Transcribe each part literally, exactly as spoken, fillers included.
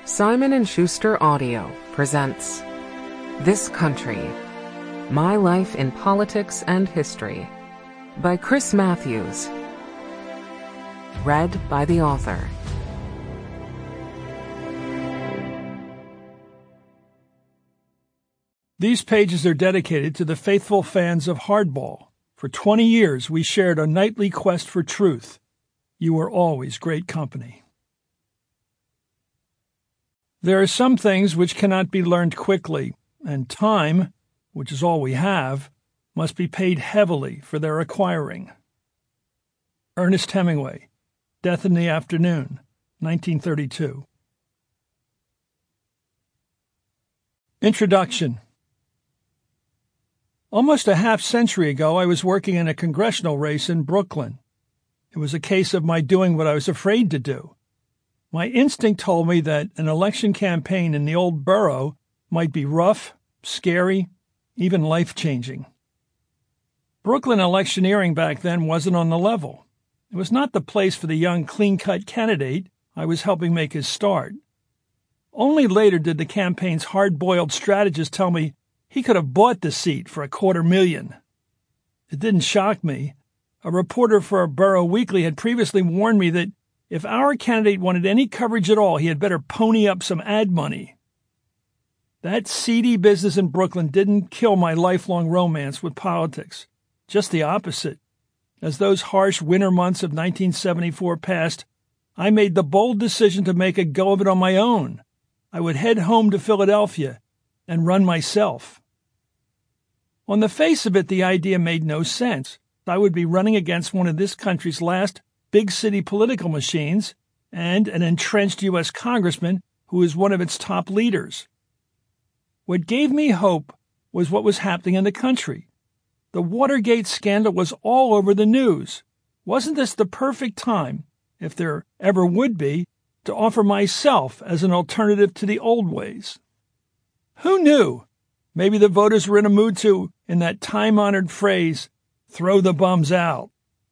Simon and Schuster Audio presents This Country, My Life in Politics and History by Chris Matthews. Read by the author. These pages are dedicated to the faithful fans of Hardball. For twenty years, we shared a nightly quest for truth. You were always great company. There are some things which cannot be learned quickly, and time, which is all we have, must be paid heavily for their acquiring. Ernest Hemingway, Death in the Afternoon, nineteen thirty-two. Introduction. Almost a half-century ago, I was working in a congressional race in Brooklyn. It was a case of my doing what I was afraid to do. My instinct told me that an election campaign in the old borough might be rough, scary, even life-changing. Brooklyn electioneering back then wasn't on the level. It was not the place for the young, clean-cut candidate I was helping make his start. Only later did the campaign's hard-boiled strategist tell me he could have bought the seat for a quarter million. It didn't shock me. A reporter for a borough weekly had previously warned me that if our candidate wanted any coverage at all, he had better pony up some ad money. That seedy business in Brooklyn didn't kill my lifelong romance with politics. Just the opposite. As those harsh winter months of nineteen seventy-four passed, I made the bold decision to make a go of it on my own. I would head home to Philadelphia and run myself. On the face of it, the idea made no sense. I would be running against one of this country's last big city political machines and an entrenched U S congressman who is one of its top leaders. What gave me hope was what was happening in the country. The Watergate scandal was all over the news. Wasn't this the perfect time, if there ever would be, to offer myself as an alternative to the old ways? Who knew? Maybe the voters were in a mood to, in that time-honored phrase, throw the bums out.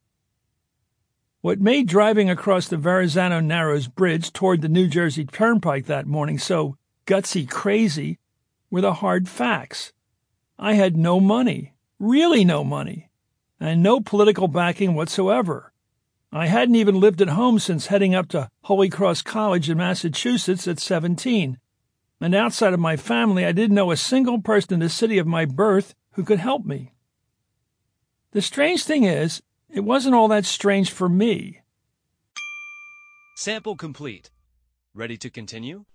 What made driving across the Verrazano Narrows Bridge toward the New Jersey Turnpike that morning so gutsy crazy were the hard facts. I had no money, really no money, and no political backing whatsoever. I hadn't even lived at home since heading up to Holy Cross College in Massachusetts at seventeen. And outside of my family, I didn't know a single person in the city of my birth who could help me. The strange thing is, it wasn't all that strange for me. Sample complete. Ready to continue?